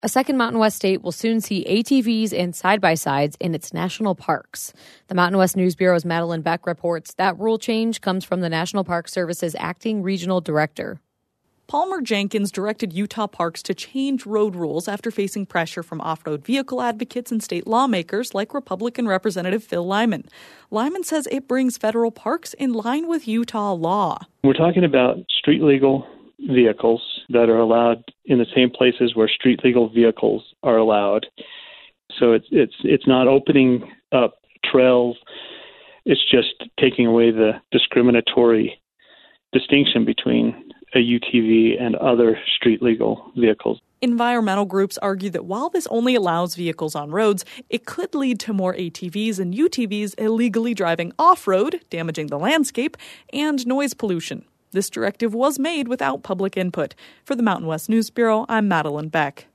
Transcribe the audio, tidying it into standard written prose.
A second Mountain West state will soon see ATVs and side-by-sides in its national parks. The Mountain West News Bureau's Madeline Beck reports that rule change comes from the National Park Service's acting regional director. Palmer Jenkins directed Utah parks to change road rules after facing pressure from off-road vehicle advocates and state lawmakers like Republican Representative Phil Lyman. Lyman says it brings federal parks in line with Utah law. We're talking about street-legal vehicles that are allowed in the same places where street-legal vehicles are allowed. So it's not opening up trails. It's just taking away the discriminatory distinction between a UTV and other street-legal vehicles. Environmental groups argue that while this only allows vehicles on roads, it could lead to more ATVs and UTVs illegally driving off-road, damaging the landscape, and noise pollution. This directive was made without public input. For the Mountain West News Bureau, I'm Madeline Beck.